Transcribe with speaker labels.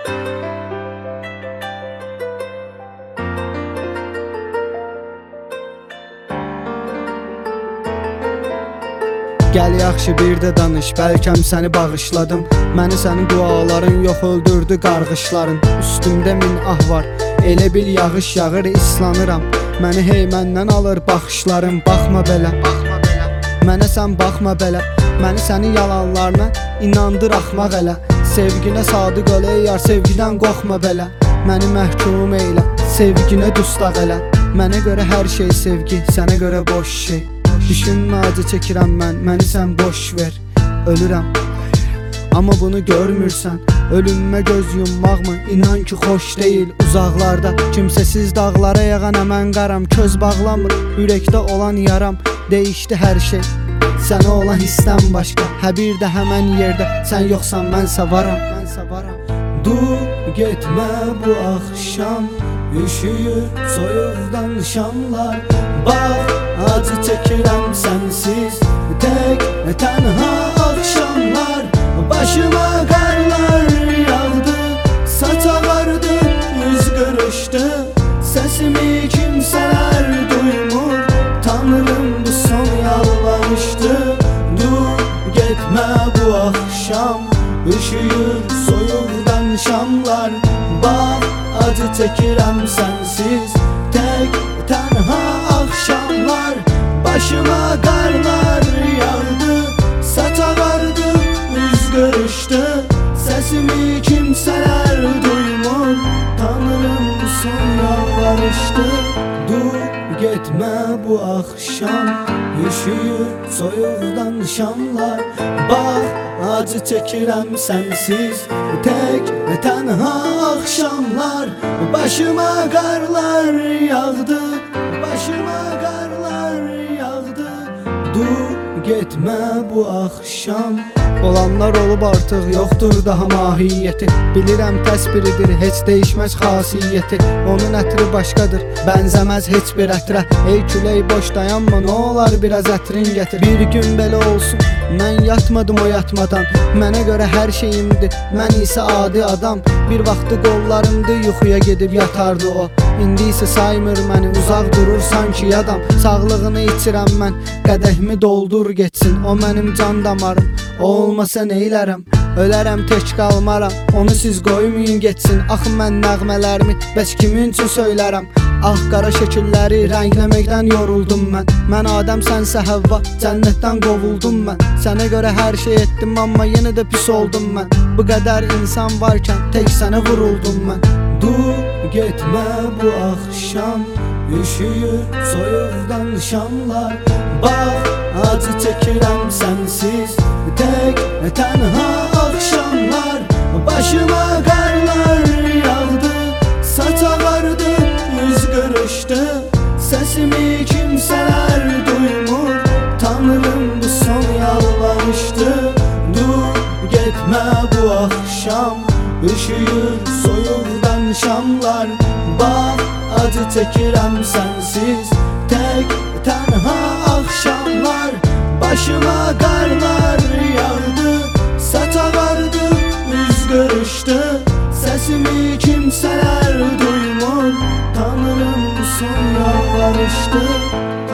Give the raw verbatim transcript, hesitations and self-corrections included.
Speaker 1: Gəl yaxşı bir də danış, bəlkəm səni bağışladım. Məni sənin duaların yox öldürdü qarğışların. Üstümdə min ah var, elə bil yağış yağır, islanıram. Məni hey məndən alır baxışların. Baxma belə, baxma belə. Mənə sən baxma belə. Məni sənin yalanlarına inandır axmaq elə. Sevginə sadiq ol ey yar, sevgidən qorxma belə. Məni məhkum eylə, sevginə dustaq elə. Mənə görə hər şey sevgi, sənə görə boş şey. Düşünmə acı çəkirəm mən, məni sən boş ver. Ölürəm, amma bunu görmürsən. Ölümə göz yummaq mı? İnan ki xoş deyil. Uzaqlarda kimsəsiz dağlara yağan əmən qaram. Köz bağlamır, ürəkdə olan yaram. Değişdi hər şey, sənə olan hissdən başqa. Hə bir də həmən yerdə sən yoxsan mənsə varam, mənsə varam. Dur, getmə bu axşam, üşüyür soyuqdan şamlar. Bax, acı çəkirəm sənsiz, tək tənha axşamlar. Başıma qarlar yağdı, saç ağardı, yüz qırışdı. Səsimi kimsələr duymur, Tanrım bu son yalvarışdı. Dur, getmə bu axşam, üşüyür soyuqdan şamlar. Bax, acı çəkirəm sənsiz, tək tənha axşamlar. Başıma qarlar yağdı, saç ağardı, üz qırışdı. Səsimi kimsələr duymur, Tanrım bu son yalvarışdı. Dur, getmə bu axşam, üşüyür soyuqdan şamlar. Bax, acı çəkirəm sənsiz, tək tənha axşamlar. Başıma qarlar yağdı, başıma qarlar yağdı. Dur, getmə bu axşam. Olanlar olub artıq yoxdur daha mahiyyəti. Bilirəm təsbiridir, heç dəyişməz xasiyyəti. Onun ətri başqadır, bənzəməz heç bir ətrə. Ey külək boş dayanma, nə olar biraz ətrin gətir. Bir gün belə olsun, mən yatmadım o yatmadan. Mənə görə hər şeyimdir, mən isə adi adam. Bir vaxtı qollarımdı, yuxuya gedib yatardı o. İndi isə saymır məni, uzaq durur sanki yadam. Sağlığını içirəm mən, qədəhimi doldur getsin. O mənim can damarım, o olmasa neylərəm? Ölərəm, tək qalmaram, onu siz qoymayın getsin. Axı mən nəğmələrimi bəs kimin üçün söylərəm? Ah qara şəkilləri rəngləməkdən yoruldum mən. Mən Adəm, sənsə Həvva, cənnətdən qovuldum mən. Sənə görə hər şey etdim, amma yenə də pis oldum mən. Bu qədər insan varkən tək sənə vuruldum mən. Dur, getmə bu axşam, üşüyür soyuqdan şamlar. Bax, acı çəkirəm sənsiz, tək tənha axşamlar. Başıma qarlar yağdı, saç ağardı, yüz qırışdı. Səsimi kimsələr duymur, Tanrım bu son yalvarışdı. Dur, getmə bu axşam, üşüyür soyuqdan şamlar. Bax, acı çəkirəm sənsiz, tək tənha axşamlar. Başıma qarlar yağdı, saç ağardı, üz qırışdı. Səsimi kimsələr duymur, Tanrım bu son yalvarışdı.